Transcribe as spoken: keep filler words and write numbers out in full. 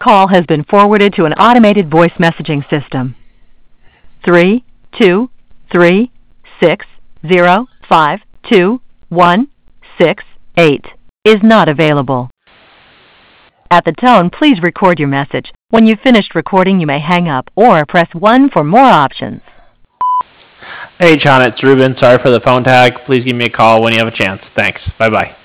call has been forwarded to an automated voice messaging system. Three, two, three, six, zero, five, two, one, six, eight is not available. At the tone, please record your message. When you've finished recording, you may hang up or press one for more options. Hey, John, it's Ruben. Sorry for the phone tag. Please give me a call when you have a chance. Thanks. Bye-bye.